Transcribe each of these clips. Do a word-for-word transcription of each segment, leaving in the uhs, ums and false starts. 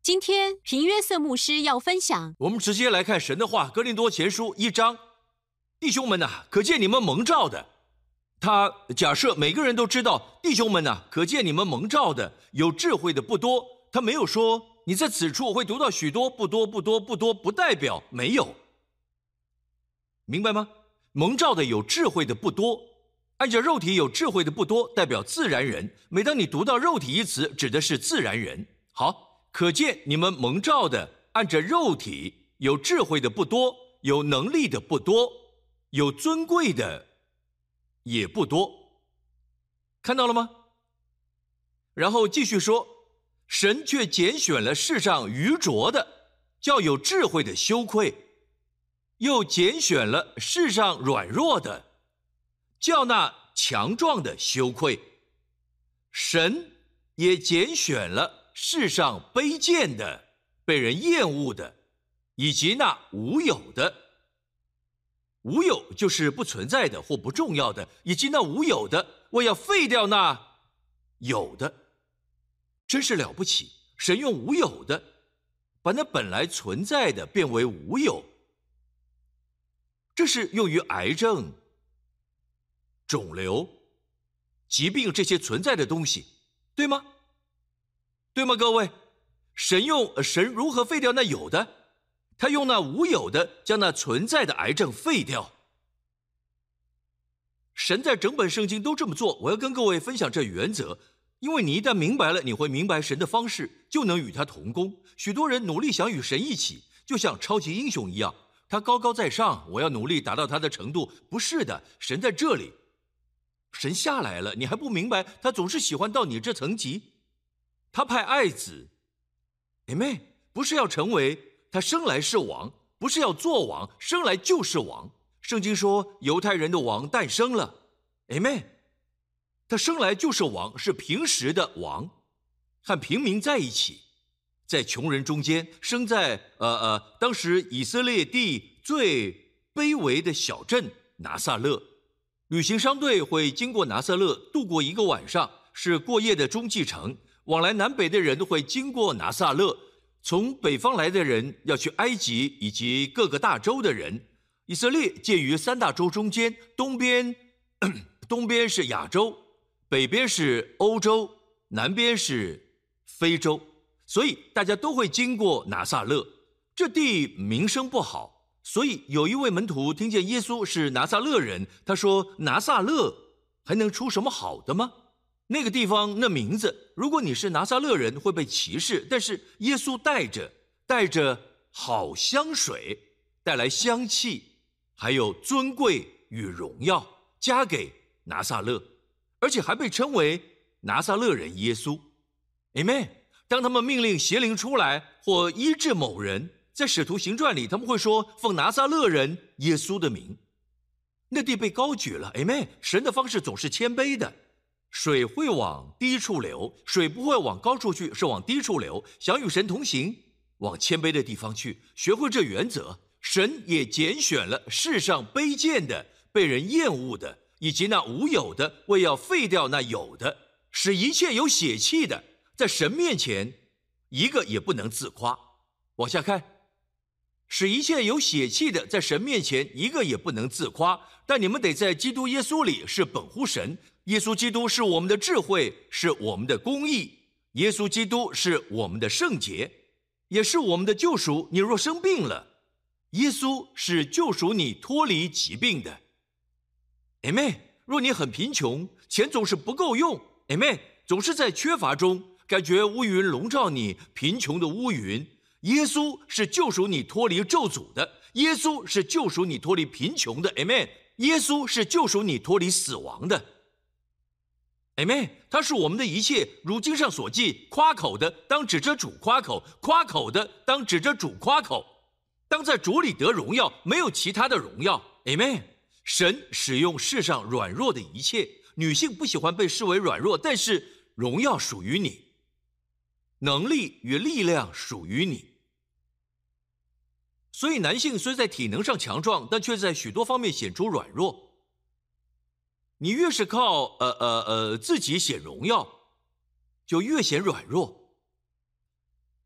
今天平约瑟牧师要分享， 我们直接来看神的话，哥林多前书一章。弟兄们呐、啊，可见你们蒙召的。他假设每个人都知道，弟兄们呐、啊，可见你们蒙召的，有智慧的不多。他没有说你在此处会读到许多，不多不多不多，不代表没有，明白吗？蒙召的有智慧的不多，按照肉体有智慧的不多，代表自然人。每当你读到肉体一词，指的是自然人。好，可见你们蒙召的，按着肉体有智慧的不多，有能力的不多，有尊贵的也不多，看到了吗？然后继续说，神却拣选了世上愚拙的，叫有智慧的羞愧，又拣选了世上软弱的，叫那强壮的羞愧。神也拣选了世上卑贱的，被人厌恶的，以及那无有的。无有就是不存在的或不重要的，以及那无有的，我要废掉那有的。真是了不起，神用无有的把那本来存在的变为无有。这是用于癌症、肿瘤、疾病这些存在的东西，对吗？对吗，各位？神用神如何废掉那有的？他用那无有的将那存在的癌症废掉。神在整本圣经都这么做。我要跟各位分享这原则，因为你一旦明白了，你会明白神的方式，就能与他同工。许多人努力想与神一起，就像超级英雄一样，他高高在上，我要努力达到他的程度。不是的，神在这里，神下来了，你还不明白，他总是喜欢到你这层级。他派爱子，姐妹，不是要成为，他生来是王，不是要做王，生来就是王。圣经说犹太人的王诞生了， Amen。 他生来就是王，是平时的王，和平民在一起，在穷人中间，生在呃呃当时以色列地最卑微的小镇拿撒勒。旅行商队会经过拿撒勒度过一个晚上，是过夜的中继城。往来南北的人都会经过拿撒勒，从北方来的人要去埃及以及各个大洲的人。以色列介于三大洲中间，东边东边是亚洲，北边是欧洲，南边是非洲，所以大家都会经过拿撒勒。这地名声不好，所以有一位门徒听见耶稣是拿撒勒人，他说，拿撒勒还能出什么好的吗？那个地方那名字，如果你是拿撒勒人会被歧视，但是耶稣带着带着好香水，带来香气，还有尊贵与荣耀加给拿撒勒，而且还被称为拿撒勒人耶稣。 Amen。 当他们命令邪灵出来或医治某人，在使徒行传里他们会说奉拿撒勒人耶稣的名。那地被高举了。 Amen。 神的方式总是谦卑的，水会往低处流，水不会往高处去，是往低处流。想与神同行，往谦卑的地方去，学会这原则。神也拣选了世上卑贱的，被人厌恶的，以及那无有的，为要废掉那有的，使一切有血气的，在神面前一个也不能自夸。往下看，使一切有血气的，在神面前一个也不能自夸，但你们得在基督耶稣里是本乎神。耶稣基督是我们的智慧，是我们的公义。耶稣基督是我们的圣洁，也是我们的救赎。你若生病了，耶稣是救赎你脱离疾病的。 Amen。 若你很贫穷，钱总是不够用， Amen， 总是在缺乏中，感觉乌云笼罩你，贫穷的乌云，耶稣是救赎你脱离咒诅的，耶稣是救赎你脱离贫穷的， Amen。 耶稣是救赎你脱离死亡的， Amen。 他是我们的一切。如经上所记，夸口的当指着主夸口，夸口的当指着主夸口，当在主里得荣耀，没有其他的荣耀。 Amen。 神使用世上软弱的一切，女性不喜欢被视为软弱，但是荣耀属于你，能力与力量属于你。所以男性虽在体能上强壮，但却在许多方面显出软弱。你越是靠呃呃呃自己显荣耀，就越显软弱。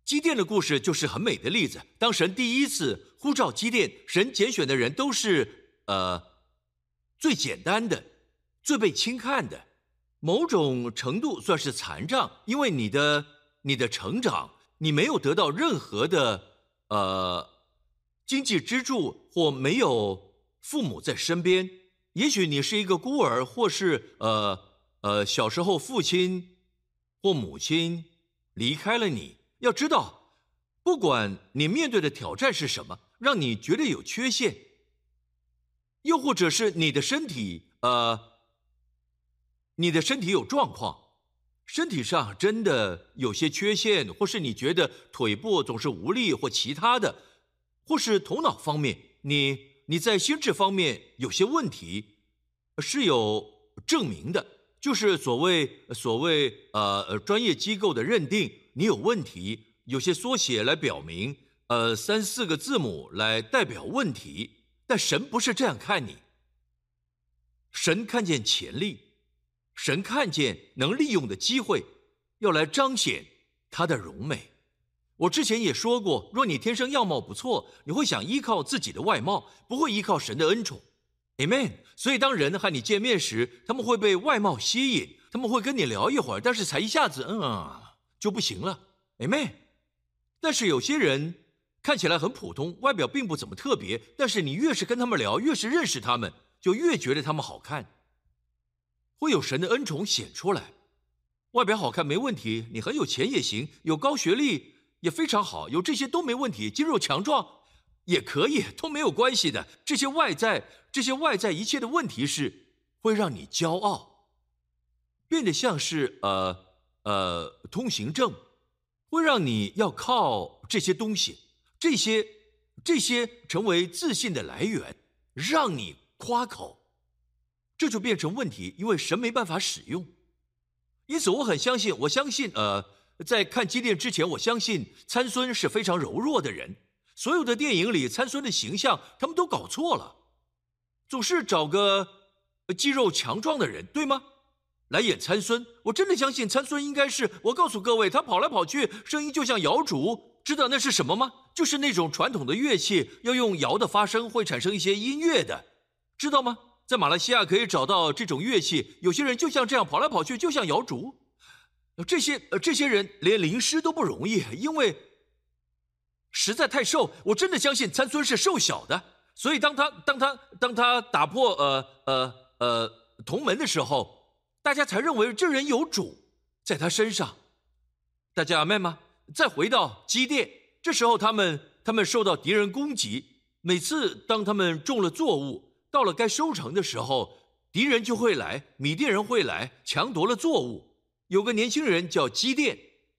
基甸的故事就是很美的例子。当神第一次呼召基甸，神拣选的人都是呃最简单的、最被轻看的，某种程度算是残障，因为你的你的成长，你没有得到任何的呃经济支柱，或没有父母在身边。也许你是一个孤儿，或是呃呃小时候父亲或母亲离开了你。要知道，不管你面对的挑战是什么，让你觉得有缺陷，又或者是你的身体呃你的身体有状况，身体上真的有些缺陷，或是你觉得腿部总是无力，或其他的，或是头脑方面，你你在心智方面有些问题，是有证明的，就是所谓所谓呃专业机构的认定你有问题，有些缩写来表明，呃三四个字母来代表问题，但神不是这样看你，神看见潜力。神看见能利用的机会，要来彰显他的荣美。我之前也说过，若你天生样貌不错，你会想依靠自己的外貌，不会依靠神的恩宠。 Amen。 所以当人和你见面时，他们会被外貌吸引，他们会跟你聊一会儿，但是才一下子嗯就不行了。 Amen。 但是有些人看起来很普通，外表并不怎么特别，但是你越是跟他们聊，越是认识他们，就越觉得他们好看，会有神的恩宠显出来。外表好看没问题，你很有钱也行，有高学历也非常好，有这些都没问题，肌肉强壮也可以，都没有关系的。这些外在这些外在一切的问题是会让你骄傲，变得像是呃呃通行证，会让你要靠这些东西，这些这些成为自信的来源，让你夸口。这就变成问题，因为神没办法使用。因此我很相信，我相信呃，在看基甸之前，我相信参孙是非常柔弱的人。所有的电影里参孙的形象他们都搞错了，总是找个肌肉强壮的人，对吗？来演参孙。我真的相信参孙应该是，我告诉各位，他跑来跑去，声音就像摇竹，知道那是什么吗？就是那种传统的乐器，要用摇的发声会产生一些音乐的，知道吗？在马来西亚可以找到这种乐器，有些人就像这样跑来跑去，就像摇竹。这些这些人连淋湿都不容易，因为实在太瘦。我真的相信参孙是瘦小的，所以当他当他当他打破呃呃呃铜门的时候，大家才认为这人有主在他身上。大家阿们吗？再回到基甸，这时候他们他们受到敌人攻击，每次当他们种了作物，到了该收成的时候，敌人就会来，米甸人会来抢夺了作物。有个年轻人叫基甸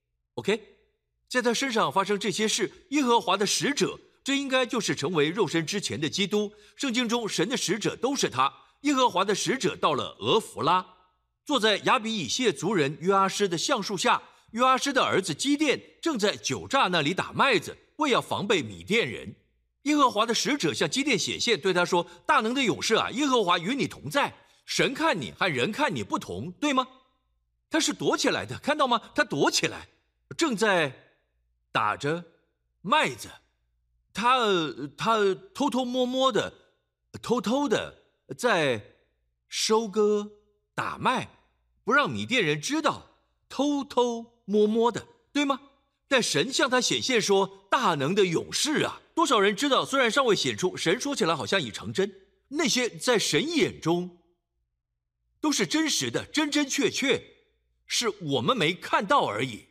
，OK， 在他身上发生这些事，耶和华的使者，这应该就是成为肉身之前的基督。圣经中神的使者都是他。耶和华的使者到了俄弗拉，坐在亚比以谢族人约阿施的橡树下。约阿施的儿子基甸正在酒榨那里打麦子，为要防备米甸人。耶和华的使者向基甸显现，对他说：大能的勇士啊，耶和华与你同在。神看你和人看你不同，对吗？他是躲起来的，看到吗？他躲起来，正在打着麦子。他他偷偷摸摸的偷偷的在收割打麦，不让米甸人知道，偷偷摸摸的，对吗？但神向他显现说：大能的勇士啊！多少人知道？虽然尚未显出，神说起来好像已成真。那些在神眼中都是真实的，真真确确，是我们没看到而已。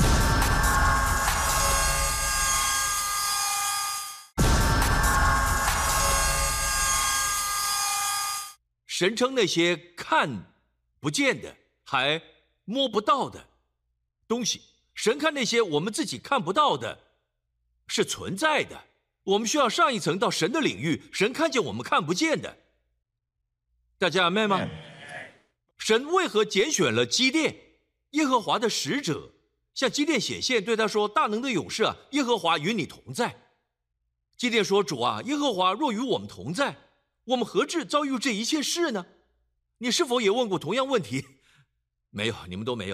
神称那些看不见的，还摸不到的东西，神看那些我们自己看不到的是存在的。我们需要上一层到神的领域，神看见我们看不见的。大家阿们吗？神为何拣选了基甸？耶和华的使者向基甸显现，对他说：大能的勇士啊，耶和华与你同在。基甸说：主啊，耶和华若与我们同在，我们何至遭遇这一切事呢？你是否也问过同样问题？没有，你们都没有。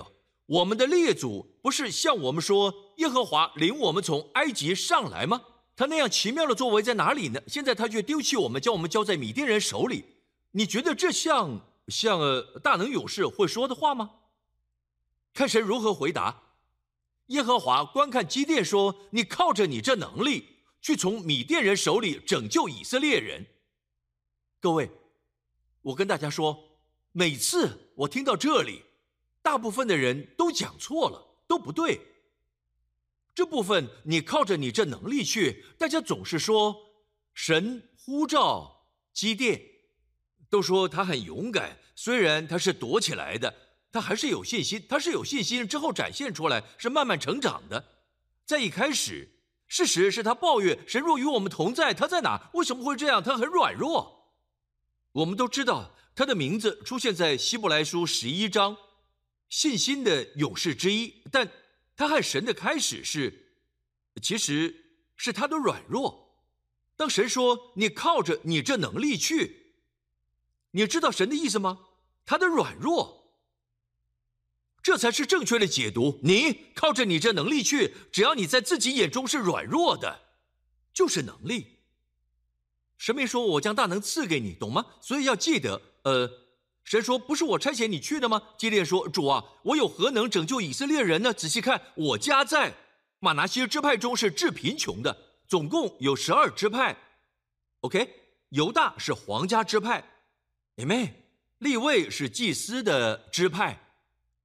我们的列祖不是向我们说，耶和华领我们从埃及上来吗？他那样奇妙的作为在哪里呢？现在他却丢弃我们，将我们交在米甸人手里。你觉得这像像、呃、大能勇士会说的话吗？看神如何回答。耶和华观看基甸说，你靠着你这能力去从米甸人手里拯救以色列人。各位，我跟大家说，每次我听到这里，大部分的人都讲错了，都不对。这部分你靠着你这能力去，大家总是说神呼召基甸，都说他很勇敢，虽然他是躲起来的，他还是有信心，他是有信心之后展现出来，是慢慢成长的。在一开始，事实是他抱怨神若与我们同在，他在哪？为什么会这样？他很软弱。我们都知道他的名字出现在希伯来书十一章，信心的勇士之一，但他和神的开始是，其实是他的软弱。当神说你靠着你这能力去，你知道神的意思吗？他的软弱，这才是正确的解读。你靠着你这能力去，只要你在自己眼中是软弱的，就是能力。神没说我将大能赐给你，懂吗？所以要记得，呃神说不是我差遣你去的吗？基甸说，主啊，我有何能拯救以色列人呢？仔细看，我家在马拿西支派中是至贫穷的，总共有十二支派。 OK， 犹大是皇家支派， Amen， 利未是祭司的支派，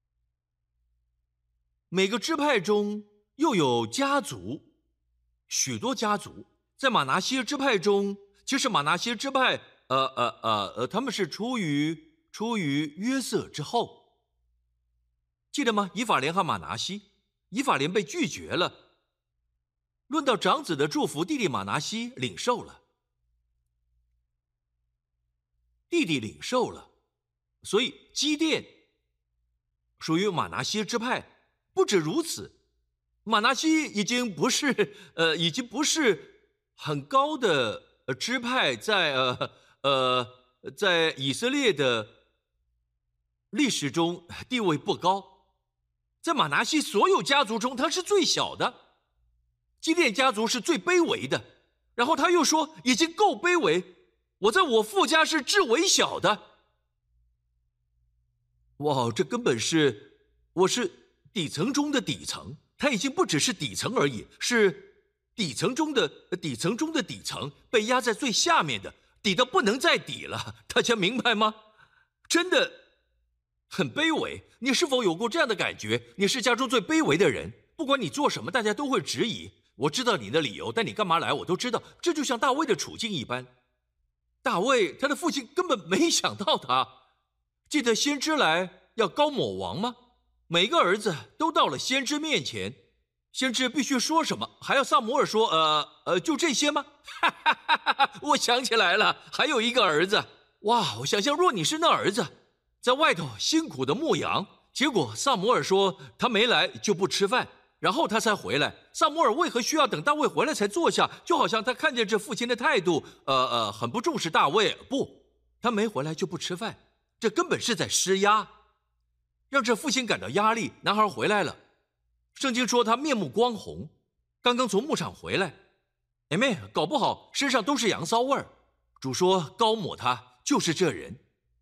每个支派中又有家族，许多家族。在马拿西支派中，其实马拿西支派呃呃呃呃他们是出于出于约瑟之后，记得吗？以法莲和马拿西，以法莲被拒绝了。论到长子的祝福，弟弟马拿西领受了，弟弟领受了，所以基甸属于马拿西支派。不止如此，马拿西已经不是呃，已经不是很高的支派在，在呃呃，在以色列的历史中地位不高，在马拿西所有家族中，他是最小的。基甸家族是最卑微的，然后他又说已经够卑微，我在我父家是至微小的。哇，这根本是，我是底层中的底层，他已经不只是底层而已，是底层中的底层中的底层，被压在最下面的，底到不能再底了。大家明白吗？真的很卑微。你是否有过这样的感觉？你是家中最卑微的人，不管你做什么，大家都会质疑。我知道你的理由，但你干嘛来我都知道。这就像大卫的处境一般，大卫他的父亲根本没想到他。记得先知来要膏抹王吗？每个儿子都到了先知面前，先知必须说什么？还要撒母耳说呃呃就这些吗？哈哈哈哈，我想起来了，还有一个儿子。哇，我想象若你是那儿子，在外头辛苦的牧羊，结果撒母耳说他没来就不吃饭，然后他才回来。撒母耳为何需要等大卫回来才坐下？就好像他看见这父亲的态度，呃呃，很不重视大卫。不，他没回来就不吃饭，这根本是在施压，让这父亲感到压力。男孩回来了，圣经说他面目光红，刚刚从牧场回来。哎妹，搞不好身上都是羊骚味儿。主说膏抹他就是这人。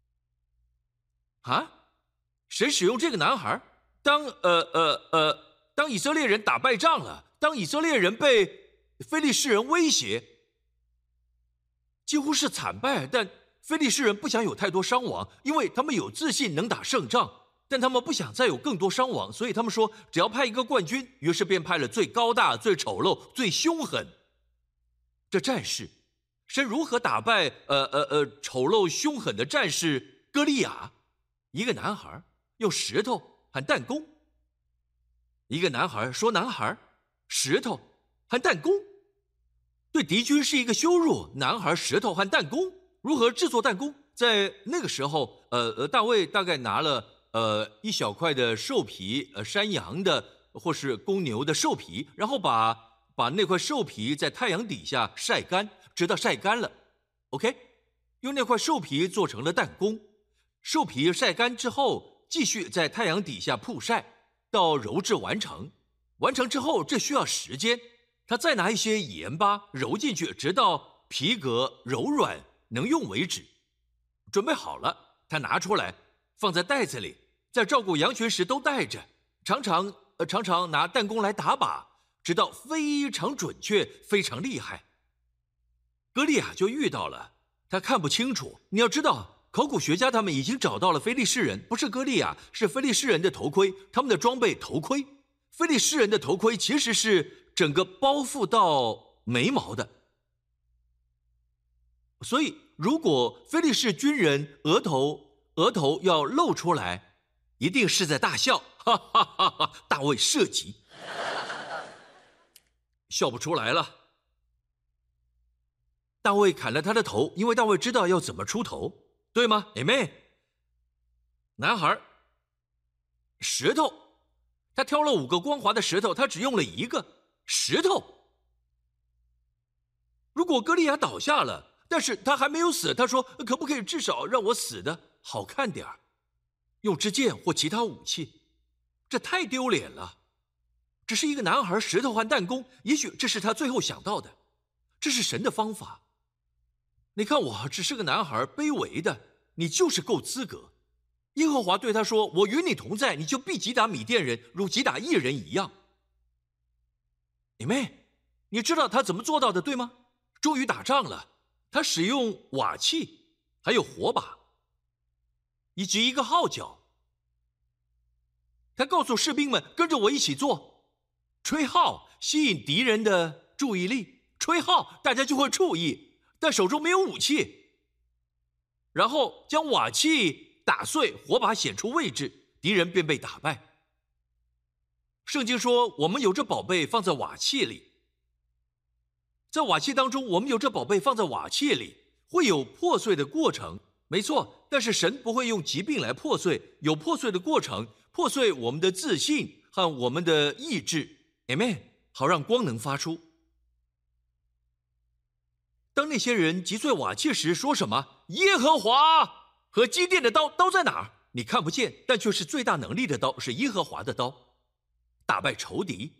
啊，神使用这个男孩，当呃呃呃，当以色列人打败仗了，当以色列人被非利士人威胁，几乎是惨败，但非利士人不想有太多伤亡，因为他们有自信能打胜仗，但他们不想再有更多伤亡，所以他们说只要派一个冠军，于是便派了最高大、最丑陋、最凶狠这战士。神如何打败呃呃呃丑陋凶狠的战士歌利亚？一个男孩用石头和弹弓。一个男孩说男孩，石头和弹弓，对敌军是一个羞辱。男孩、石头和弹弓，如何制作弹弓？在那个时候，呃呃，大卫大概拿了呃一小块的兽皮，呃山羊的或是公牛的兽皮，然后把把那块兽皮在太阳底下晒干，直到晒干了。OK， 用那块兽皮做成了弹弓。兽皮晒干之后，继续在太阳底下曝晒， 到揉制完成。完成之后，这需要时间。他再拿一些盐巴揉进去，直到皮革柔软能用为止。准备好了，他拿出来放在袋子里，在照顾羊群时都带着，常常呃常常拿弹弓来打靶，直到非常准确，非常厉害。歌利亚就遇到了，他看不清楚。你要知道，考古学家他们已经找到了非利士人，不是歌利亚，是非利士人的头盔，他们的装备头盔。非利士人的头盔其实是整个包覆到眉毛的，所以如果非利士军人额头额头要露出来，一定是在大笑，哈哈哈哈！大卫射击，笑不出来了。大卫砍了他的头，因为大卫知道要怎么出头，对吗？姐妹，男孩，石头，他挑了五个光滑的石头，他只用了一个石头。如果歌利亚倒下了，但是他还没有死，他说可不可以至少让我死的好看点儿，用支箭或其他武器？这太丢脸了。只是一个男孩，石头和弹弓，也许这是他最后想到的，这是神的方法。你看我只是个男孩，卑微的，你就是够资格。耶和华对他说，我与你同在，你就必击打米甸人，如击打义人一样。你妹，你知道他怎么做到的，对吗？终于打仗了，他使用瓦器，还有火把，以及一个号角。他告诉士兵们，跟着我一起做，吹号吸引敌人的注意力，吹号大家就会注意，但手中没有武器。然后将瓦器打碎，火把显出位置，敌人便被打败。圣经说，我们有这宝贝放在瓦器里，在瓦器当中，我们有这宝贝放在瓦器里，会有破碎的过程，没错，但是神不会用疾病来破碎，有破碎的过程，破碎我们的自信和我们的意志 Amen， 好让光能发出。当那些人击碎瓦器时，说什么？耶和华和基甸的刀，刀在哪儿？你看不见，但却是最大能力的刀，是耶和华的刀，打败仇敌。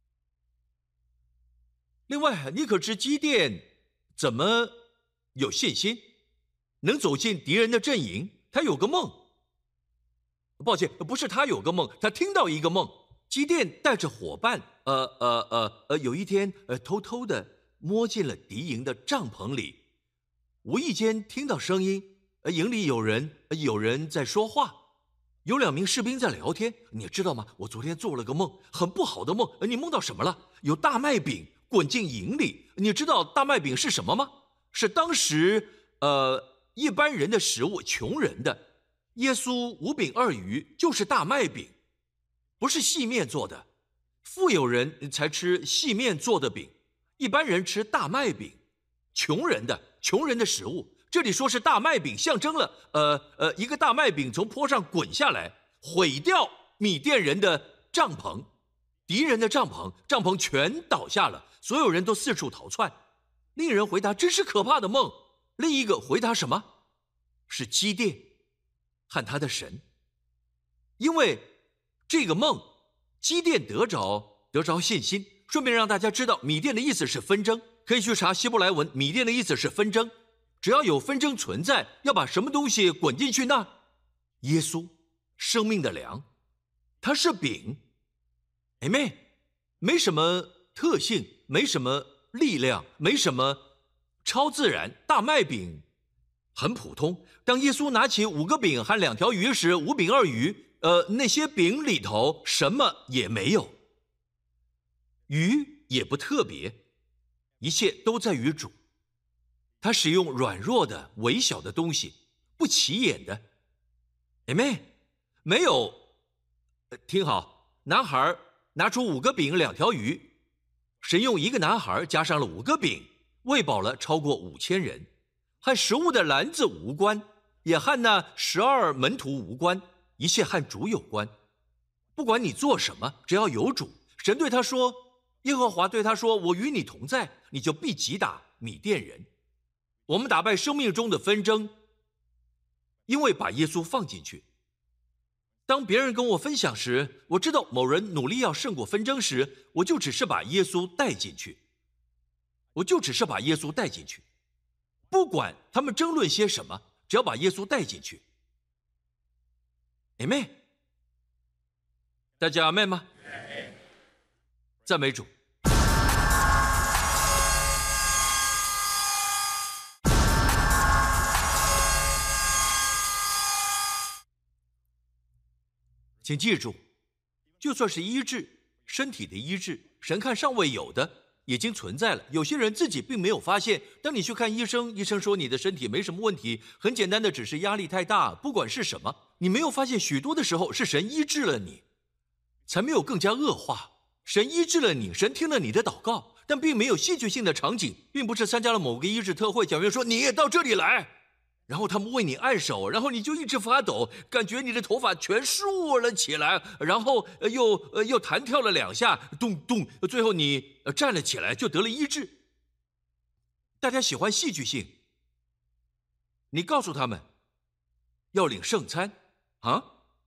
另外，你可知基甸怎么有信心，能走进敌人的阵营？他有个梦，抱歉，不是他有个梦，他听到一个梦。基甸带着伙伴，呃呃呃呃，有一天，呃，偷偷的摸进了敌营的帐篷里，无意间听到声音，呃，营里有人，呃，有人在说话，有两名士兵在聊天。你知道吗？我昨天做了个梦，很不好的梦。呃，你梦到什么了？有大麦饼滚进营里。你知道大麦饼是什么吗？是当时呃一般人的食物，穷人的。耶稣五饼二鱼就是大麦饼，不是细面做的，富有人才吃细面做的饼，一般人吃大麦饼，穷人的穷人的食物。这里说是大麦饼，象征了呃呃一个大麦饼从坡上滚下来，毁掉米甸人的帐篷，敌人的帐篷，帐篷全倒下了，所有人都四处逃窜。另一人回答，真是可怕的梦。另一个回答什么？是基甸和他的神。因为这个梦，基甸得着得着信心。顺便让大家知道，米甸的意思是纷争，可以去查希伯来文，米甸的意思是纷争。只要有纷争存在，要把什么东西滚进去呢？耶稣，生命的粮，它是饼。Amen，没什么特性，没什么力量，没什么超自然。大麦饼很普通。当耶稣拿起五个饼和两条鱼时，五饼二鱼，呃，那些饼里头什么也没有，鱼也不特别，一切都在于主。他使用软弱的、微小的东西，不起眼的。Amen，没有，呃，听好，男孩拿出五个饼两条鱼，神用一个男孩加上了五个饼，喂饱了超过五千人，和食物的篮子无关，也和那十二门徒无关，一切和主有关。不管你做什么，只要有主。神对他说，耶和华对他说，我与你同在，你就必击打米甸人。我们打败生命中的纷争，因为把耶稣放进去。 当别人跟我分享时，我知道某人努力要胜过纷争时，我就只是把耶稣带进去。我就只是把耶稣带进去，不管他们争论些什么，只要把耶稣带进去。阿们。大家阿们吗？赞美主。请记住，就算是医治，身体的医治，神看尚未有的已经存在了。有些人自己并没有发现，当你去看医生，医生说你的身体没什么问题，很简单的只是压力太大，不管是什么，你没有发现许多的时候是神医治了你，才没有更加恶化。神医治了你，神听了你的祷告，但并没有戏剧性的场景，并不是参加了某个医治特会，讲员说你也到这里来，然后他们为你按手，然后你就一直发抖，感觉你的头发全竖了起来，然后又呃又弹跳了两下，咚咚，最后你站了起来就得了医治。大家喜欢戏剧性，你告诉他们要领圣餐啊，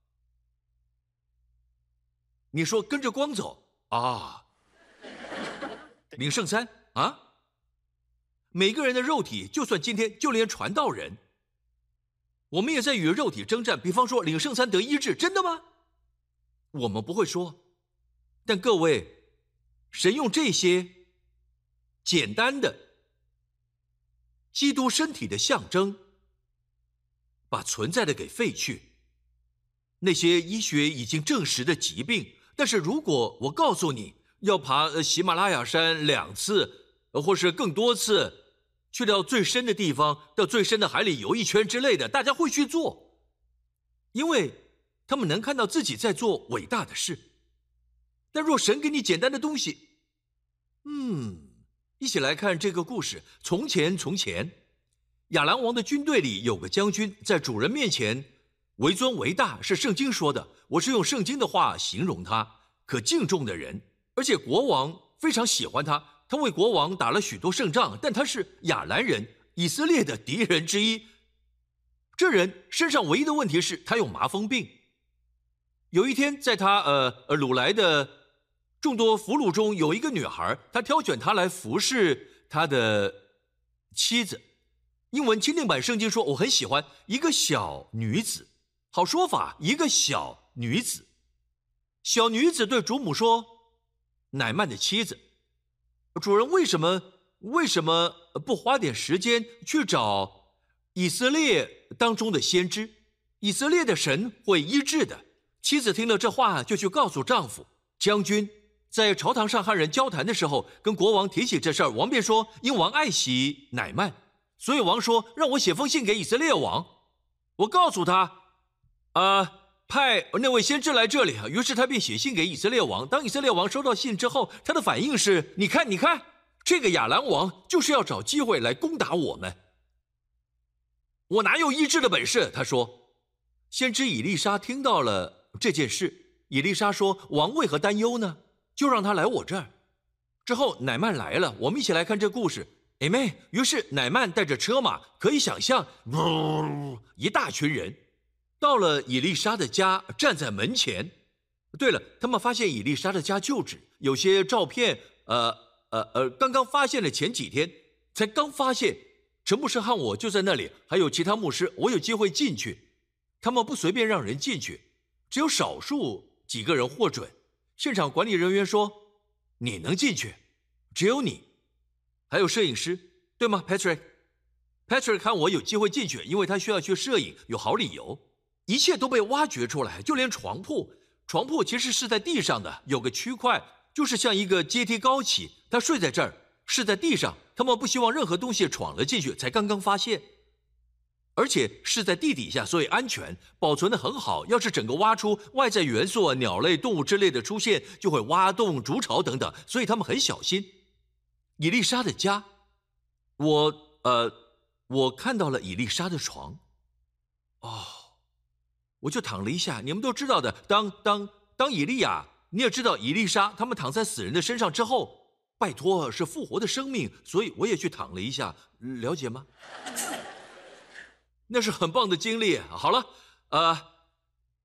你说跟着光走啊，领圣餐啊，每个人的肉体，就算今天就连传道人，我们也在与肉体征战。比方说领圣餐得医治，真的吗？我们不会说。但各位，神用这些简单的基督身体的象征，把存在的给废去。那些医学已经证实的疾病，但是如果我告诉你要爬喜马拉雅山两次，或是更多次，去到最深的地方，到最深的海里游一圈之类的，大家会去做，因为他们能看到自己在做伟大的事。但若神给你简单的东西，嗯，一起来看这个故事。从前从前，亚兰王的军队里有个将军，在主人面前为尊为大，是圣经说的，我是用圣经的话形容他，可敬重的人，而且国王非常喜欢他。他为国王打了许多胜仗，但他是亚兰人，以色列的敌人之一。这人身上唯一的问题是他有麻风病。有一天，在他呃呃掳来的众多俘虏中，有一个女孩，他挑选她来服侍他的妻子。英文钦定版圣经说，我很喜欢一个小女子，好说法，一个小女子。小女子对主母说，乃曼的妻子，主人为什么为什么不花点时间去找以色列当中的先知？以色列的神会医治的。妻子听了这话，就去告诉丈夫。将军在朝堂上和人交谈的时候，跟国王提起这事儿，王便说，因王爱惜乃曼，所以王说让我写封信给以色列王，我告诉他啊、呃派那位先知来这里。于是他便写信给以色列王。当以色列王收到信之后，他的反应是，你看你看，这个亚兰王就是要找机会来攻打我们，我哪有医治的本事？他说。先知以利沙听到了这件事，以利沙说，王为何担忧呢？就让他来我这儿。之后乃曼来了，我们一起来看这故事。阿们。于是乃曼带着车马，可以想象，呜，一大群人到了以利沙的家，站在门前。对了，他们发现以利沙的家旧址，有些照片，呃呃呃，刚刚发现了，前几天才刚发现。陈牧师和我就在那里，还有其他牧师，我有机会进去。他们不随便让人进去，只有少数几个人获准。现场管理人员说，你能进去，只有你，还有摄影师，对吗 Patrick？ Patrick 看我有机会进去，因为他需要去摄影，有好理由。一切都被挖掘出来，就连床铺，床铺其实是在地上的，有个区块就是像一个阶梯高起，他睡在这儿，是在地上。他们不希望任何东西闯了进去，才刚刚发现，而且是在地底下，所以安全，保存得很好。要是整个挖出，外在元素啊、鸟类、动物之类的出现，就会挖洞、筑巢等等，所以他们很小心。以利沙的家，我呃，我看到了以利沙的床，哦，我就躺了一下。你们都知道的，当当当以利亚，你也知道以利沙，他们躺在死人的身上之后，拜托是复活的生命，所以我也去躺了一下，了解吗？那是很棒的经历。好了，呃，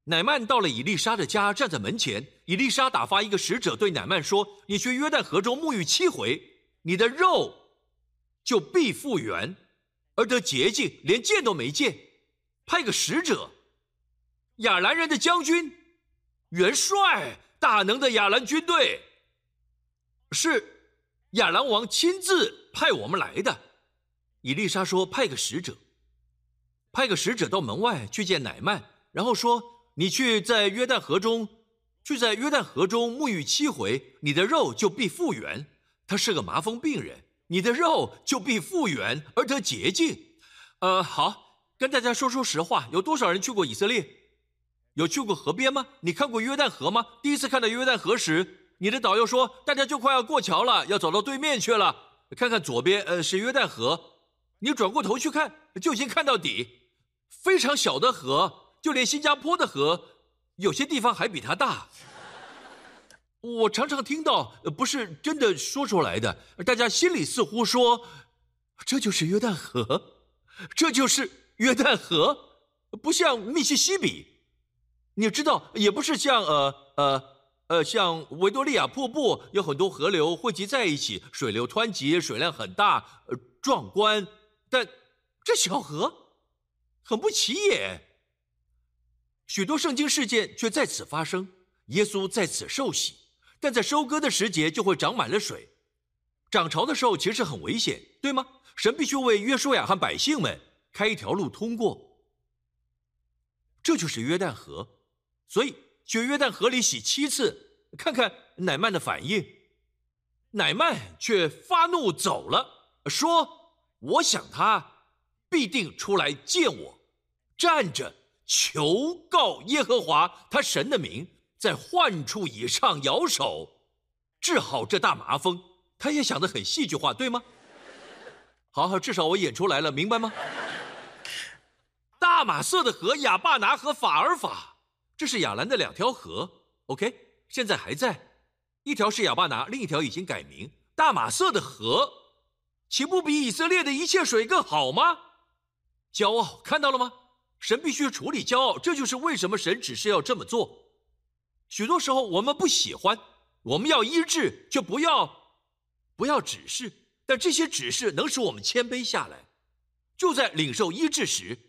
乃曼到了以利沙的家，站在门前。以利沙打发一个使者对乃曼说：“你去约旦河中沐浴七回，你的肉就必复原，而得洁净，连见都没见。”派个使者，亚兰人的将军、元帅、大能的亚兰军队，是亚兰王亲自派我们来的。以利沙说：“派个使者，派个使者到门外去见乃曼，然后说：你去在约旦河中，去在约旦河中沐浴七回，你的肉就必复原。他是个麻风病人，你的肉就必复原而得洁净。”呃，好，跟大家说说实话，有多少人去过以色列？有去过河边吗？你看过约旦河吗？第一次看到约旦河时，你的导游说大家就快要过桥了，要走到对面去了。看看左边，呃，是约旦河。你转过头去看，就已经看到底。非常小的河，就连新加坡的河，有些地方还比它大。我常常听到，不是真的说出来的，大家心里似乎说，这就是约旦河，这就是约旦河，不像密西西比。你知道，也不是像呃呃呃像维多利亚瀑布，有很多河流汇集在一起，水流湍急，水量很大，呃，壮观。但这小河很不起眼。许多圣经事件却在此发生，耶稣在此受洗，但在收割的时节就会长满了水。涨潮的时候其实很危险，对吗？神必须为约书亚和百姓们开一条路通过。这就是约旦河，所以去约旦河里洗七次，看看乃曼的反应。乃曼却发怒走了，说：我想他必定出来见我，站着求告耶和华他神的名，在患处以上摇手，治好这大麻风。他也想得很戏剧化，对吗？好好，至少我演出来了，明白吗？大马色的河亚巴拿和法尔法，这是亚兰的两条河 OK， 现在还在，一条是亚巴拿，另一条已经改名。大马色的河岂不比以色列的一切水更好吗？骄傲，看到了吗？神必须处理骄傲，这就是为什么神只是要这么做。许多时候我们不喜欢，我们要医治，却不要不要指示，但这些指示能使我们谦卑下来。就在领受医治时，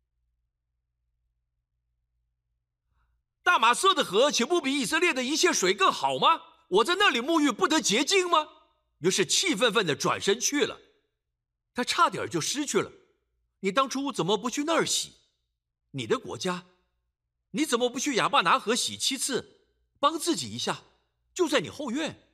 大马色的河岂不比以色列的一切水更好吗？我在那里沐浴不得洁净吗？于是气愤愤地转身去了，他差点就失去了。你当初怎么不去那儿洗？你的国家，你怎么不去亚巴拿河洗七次，帮自己一下，就在你后院。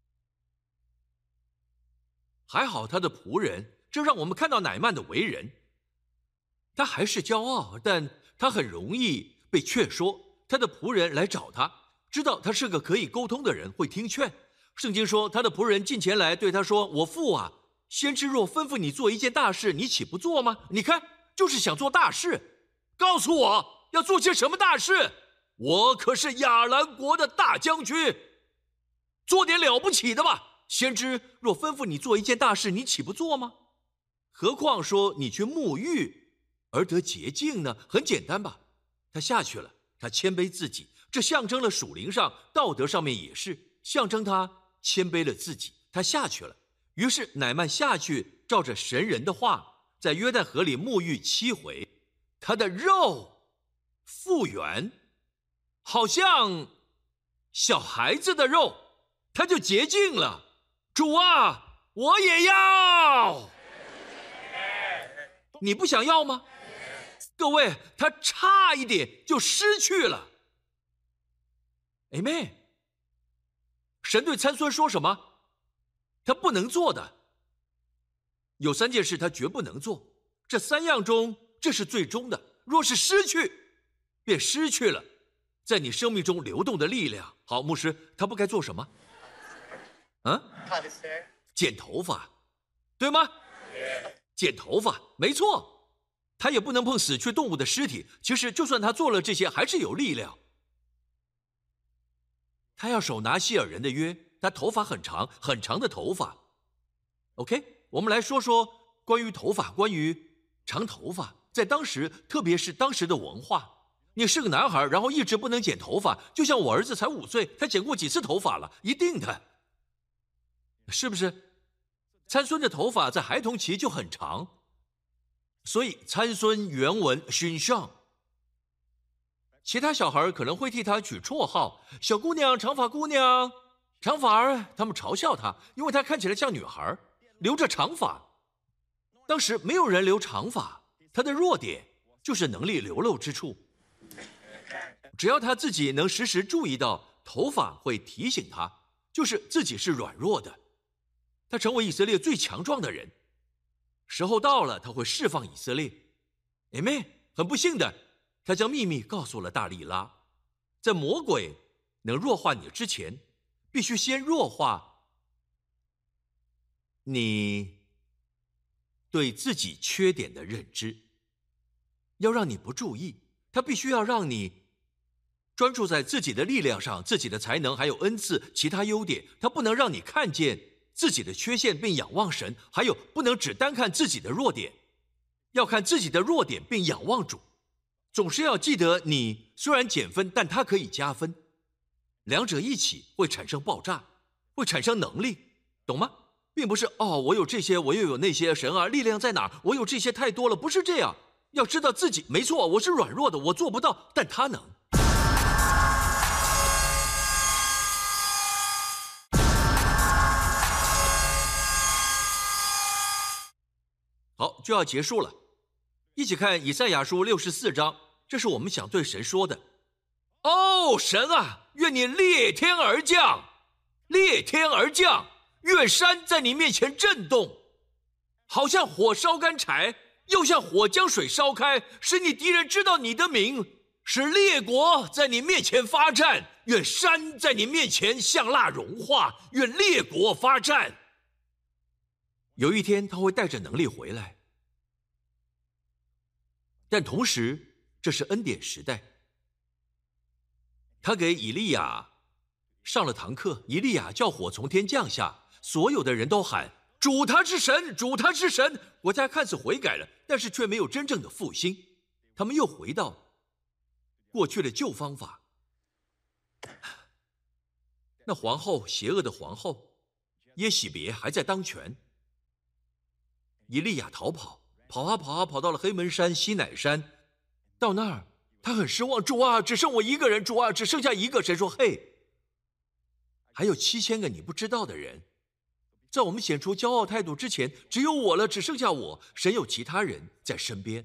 还好他的仆人，这让我们看到乃曼的为人。他还是骄傲，但他很容易被劝说。他的仆人来找他，知道他是个可以沟通的人，会听劝。圣经说，他的仆人近前来对他说：我父啊，先知若吩咐你做一件大事，你岂不做吗？你看，就是想做大事。告诉我要做些什么大事？我可是亚兰国的大将军，做点了不起的吧。先知若吩咐你做一件大事，你岂不做吗？何况说你去沐浴而得洁净呢？很简单吧。他下去了，他谦卑自己，这象征了属灵上、道德上面也是象征他谦卑了自己。他下去了，于是乃曼下去，照着神人的话，在约旦河里沐浴七回，他的肉复原，好像小孩子的肉，他就洁净了。主啊，我也要。你不想要吗？各位，他差一点就失去了。Amen。神对参孙说什么？他不能做的有三件事他绝不能做，这三样中这是最终的。若是失去，便失去了在你生命中流动的力量。好，牧师，他不该做什么？啊？剪头发，对吗？剪头发，没错。他也不能碰死去动物的尸体。其实就算他做了这些，还是有力量。他要手拿希尔人的约，他头发很长，很长的头发。OK， 我们来说说关于头发，关于长头发，在当时，特别是当时的文化， 你是个男孩，然后一直不能剪头发，就像我儿子才五岁，他剪过几次头发了？一定的，是不是？参孙的头发在孩童期就很长，所以参孙原文勋上。其他小孩可能会替他取绰号，小姑娘、长发姑娘、长发儿，他们嘲笑他，因为他看起来像女孩，留着长发。当时没有人留长发，他的弱点就是能力流露之处。只要他自己能时时注意到头发会提醒他，就是自己是软弱的。他成为以色列最强壮的人，时候到了，他会释放以色列。Amen。很不幸的，他将秘密告诉了大利拉，在魔鬼能弱化你之前，必须先弱化你对自己缺点的认知，要让你不注意。他必须要让你专注在自己的力量上，自己的才能还有恩赐其他优点，他不能让你看见自己的缺陷并仰望神，还有不能只单看自己的弱点，要看自己的弱点并仰望主。总是要记得，你虽然减分，但它可以加分，两者一起会产生爆炸，会产生能力，懂吗？并不是哦，我有这些，我又有那些，神啊，力量在哪儿？我有这些太多了，不是这样。要知道自己没错，我是软弱的，我做不到，但他能。好，就要结束了，一起看以赛亚书六十四章，这是我们想对神说的。哦，神啊，愿你裂天而降，裂天而降，愿山在你面前震动，好像火烧干柴，又像火将水烧开，使你敌人知道你的名，使列国在你面前发战。愿山在你面前像蜡融化，愿列国发战。有一天他会带着能力回来，但同时这是恩典时代。他给以利亚上了堂课，以利亚叫火从天降下，所有的人都喊主他是神，主他是神。国家看似悔改了，但是却没有真正的复兴，他们又回到过去的旧方法。那皇后，邪恶的皇后耶洗别还在当权。以利亚逃跑，跑啊跑啊，跑到了黑门山、西乃山。到那儿他很失望，主啊，只剩我一个人，主啊，只剩下一个。神说，嘿，还有七千个你不知道的人，在我们显出骄傲态度之前，只有我了，只剩下我。神有其他人在身边，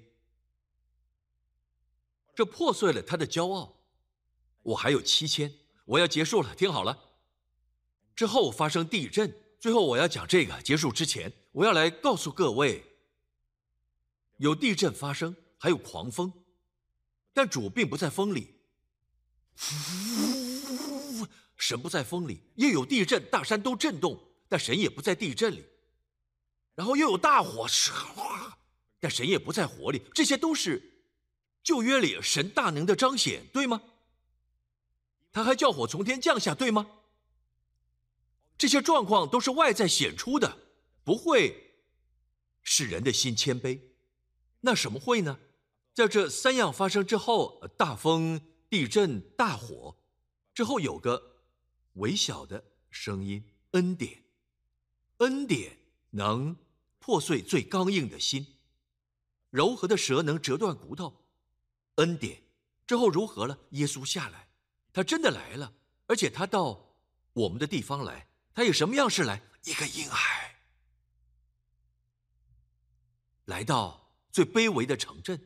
这破碎了他的骄傲。我还有七千，我要结束了，听好了。之后发生地震，最后我要讲这个。结束之前，我要来告诉各位，有地震发生，还有狂风，但主并不在风里。神不在风里，又有地震，大山都震动，但神也不在地震里。然后又有大火，但神也不在火里。这些都是旧约里神大能的彰显，对吗？他还叫火从天降下，对吗？这些状况都是外在显出的，不会使人的心谦卑。那什么会呢？在这三样发生之后，大风、地震、大火之后，有个微小的声音，恩典。恩典能破碎最刚硬的心，柔和的舌能折断骨头。恩典之后如何了？耶稣下来，他真的来了，而且他到我们的地方来。他以什么样式来？一个婴孩来到最卑微的城镇，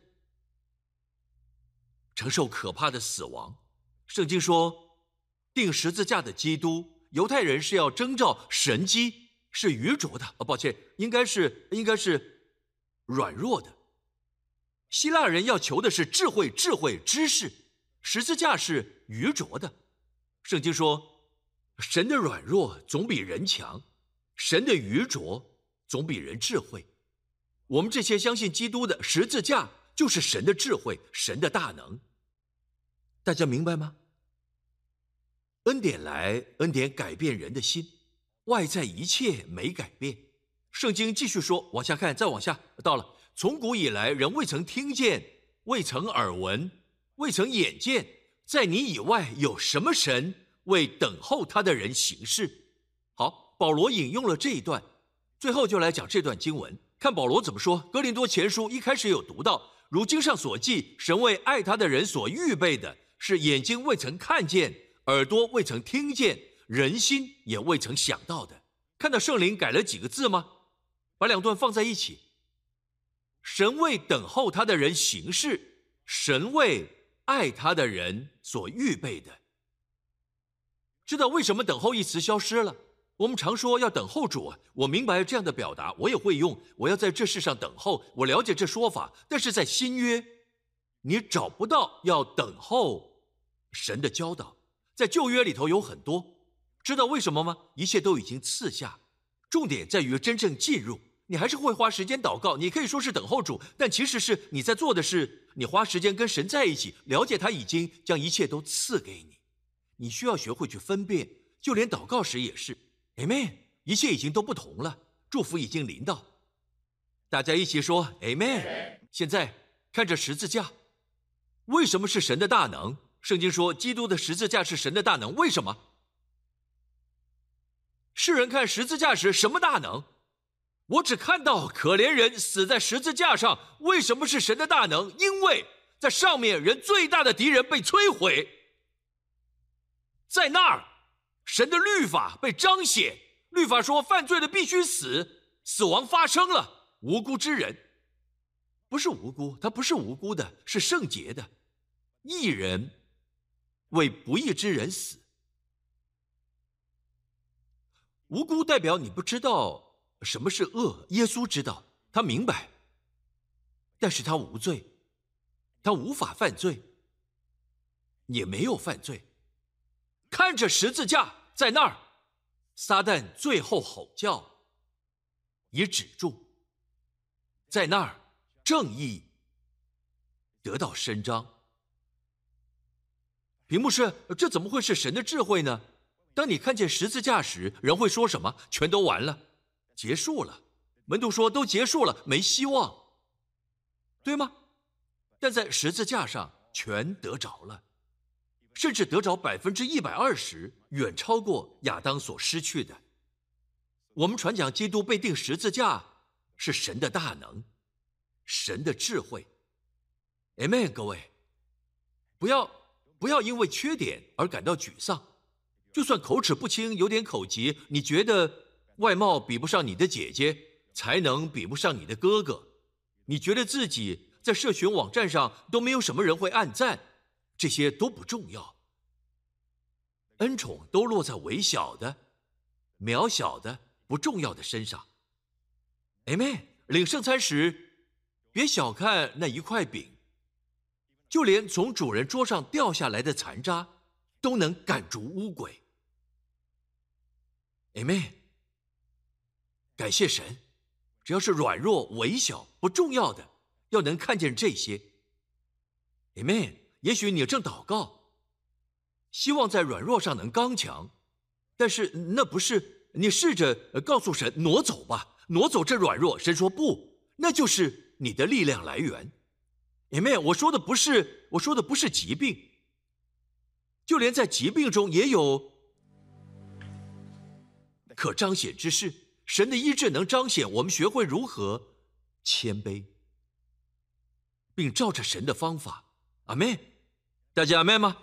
承受可怕的死亡。圣经说，钉十字架的基督，犹太人是要征兆神迹，是愚拙的。哦，抱歉，应该是应该是软弱的。希腊人要求的是智慧，智慧知识，十字架是愚拙的。圣经说，神的软弱总比人强，神的愚拙总比人智慧。我们这些相信基督的，十字架就是神的智慧，神的大能。大家明白吗？恩典来，恩典改变人的心，外在一切没改变。圣经继续说，往下看，再往下，到了从古以来人未曾听见，未曾耳闻， 未曾眼见，在你以外有什么神为等候他的人行事。好，保罗引用了这一段，最后就来讲这段经文，看保罗怎么说。哥林多前书一开始有读到，如经上所记，神为爱他的人所预备的，是眼睛未曾看见，耳朵未曾听见，人心也未曾想到的。看到圣灵改了几个字吗？把两段放在一起，神为等候他的人行事，神为爱他的人所预备的。知道为什么等候一词消失了？我们常说要等候主，我明白这样的表达，我也会用，我要在这世上等候，我了解这说法。但是在新约，你找不到要等候神的教导。在旧约里头有很多，知道为什么吗？一切都已经赐下，重点在于真正进入。你还是会花时间祷告，你可以说是等候主，但其实是你在做的是，你花时间跟神在一起，了解他已经将一切都赐给你。你需要学会去分辨，就连祷告时也是。Amen， 一切已经都不同了，祝福已经临到。大家一起说 Amen。 现在看着十字架，为什么是神的大能？圣经说基督的十字架是神的大能，为什么？世人看十字架时什么大能？我只看到可怜人死在十字架上，为什么是神的大能？因为在上面人最大的敌人被摧毁，在那儿神的律法被彰显，律法说犯罪的必须死，死亡发生了，无辜之人不是无辜，他不是无辜的，是圣洁的，义人为不义之人死。无辜代表你不知道什么是恶，耶稣知道，他明白，但是他无罪，他无法犯罪，也没有犯罪。看着十字架在那儿，撒旦最后吼叫已止住，在那儿正义得到伸张。屏幕是，这怎么会是神的智慧呢？当你看见十字架时，人会说什么？全都完了，结束了。门徒说都结束了，没希望，对吗？但在十字架上全得着了，甚至得着百分之一百二十，远超过亚当所失去的。我们传讲基督被钉十字架是神的大能，神的智慧。 Amen， 各位，不要不要因为缺点而感到沮丧。就算口齿不清，有点口疾，你觉得外貌比不上你的姐姐，才能比不上你的哥哥，你觉得自己在社群网站上都没有什么人会按赞，这些都不重要。恩宠都落在微小的、渺小的、不重要的身上。Amen。领圣餐时，别小看那一块饼，就连从主人桌上掉下来的残渣，都能赶逐污鬼。Amen。感谢神，只要是软弱、微小、不重要的，要能看见这些。Amen。也许你正祷告，希望在软弱上能刚强，但是那不是，你试着告诉神挪走吧，挪走这软弱。神说不，那就是你的力量来源。Amen。我说的不是，我说的不是疾病，就连在疾病中也有可彰显之事。神的医治能彰显，我们学会如何谦卑，并照着神的方法。阿们。大家阿们吗？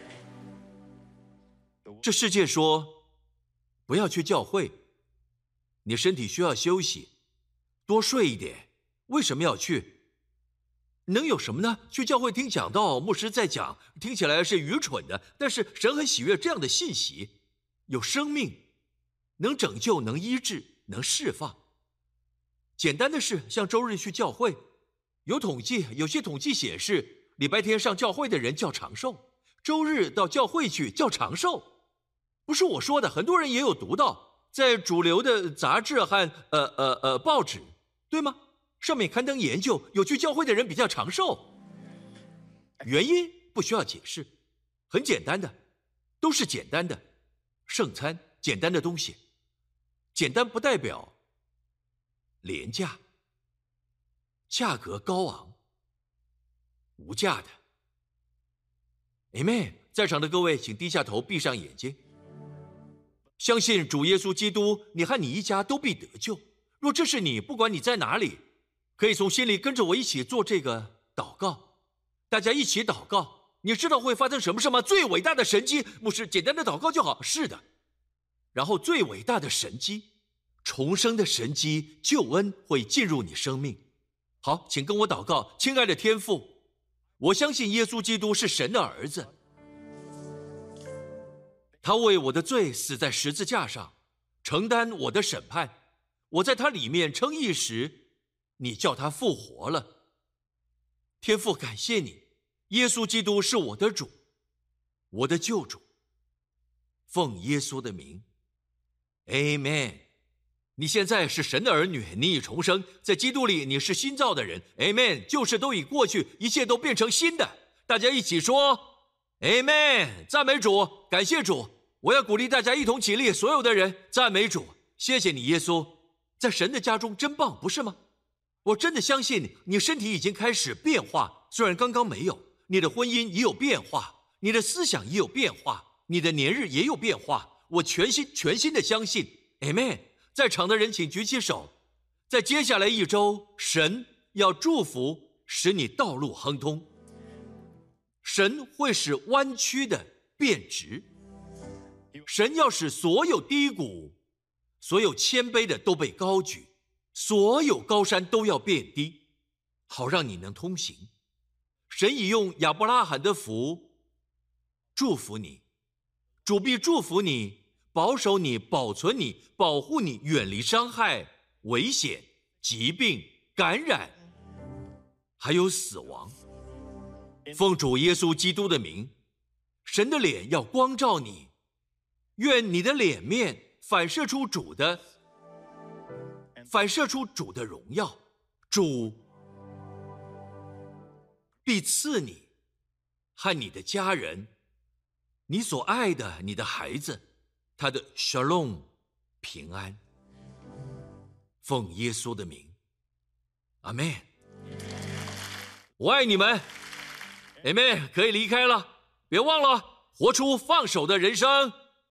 这世界说不要去教会，你身体需要休息，多睡一点。为什么要去？能有什么呢？去教会听讲道，牧师在讲，听起来是愚蠢的，但是神很喜悦这样的信息，有生命，能拯救，能医治，能释放。简单的事，像周日去教会，有统计，有些统计显示，礼拜天上教会的人较长寿，周日到教会去较长寿。不是我说的，很多人也有读到，在主流的杂志和呃呃呃报纸，对吗？上面刊登研究，有去教会的人比较长寿。原因不需要解释，很简单的，都是简单的圣餐，简单的东西。简单不代表廉价，价格高昂，无价的。 Amen。在场的各位，请低下头，闭上眼睛。相信主耶稣基督，你和你一家都必得救。若这是你，不管你在哪里，可以从心里跟着我一起做这个祷告。大家一起祷告。你知道会发生什么事吗？最伟大的神迹，牧师，简单的祷告就好。是的。然后最伟大的神迹，重生的神迹，救恩会进入你生命。好，请跟我祷告。亲爱的天父，我相信耶稣基督是神的儿子，他为我的罪死在十字架上，承担我的审判。我在他里面称义时，你叫他复活了。天父，感谢你，耶稣基督是我的主，我的救主。奉耶稣的名 Amen。 你现在是神的儿女，你已重生，在基督里你是新造的人。 Amen。 旧事都已过去，一切都变成新的。大家一起说 Amen。 赞美主，感谢主。我要鼓励大家一同起立，所有的人赞美主。谢谢你耶稣，在神的家中真棒，不是吗？我真的相信你身体已经开始变化，虽然刚刚没有。你的婚姻也有变化，你的思想也有变化，你的年日也有变化。我全心全心的相信 Amen。 在场的人请举起手。在接下来一周，神要祝福，使你道路亨通。神会使弯曲的变直，神要使所有低谷，所有谦卑的都被高举，所有高山都要变低，好让你能通行。神已用亚伯拉罕的福祝福你，主必祝福你，保守你，保存你，保护你，远离伤害、危险、疾病、感染，还有死亡。奉主耶稣基督的名，神的脸要光照你，愿你的脸面反射出主的反射出主的荣耀。主必赐你和你的家人，你所爱的你的孩子，他的 Shalom 平安。奉耶稣的名 Amen。 我爱你们 Amen。 可以离开了，别忘了活出放手的人生。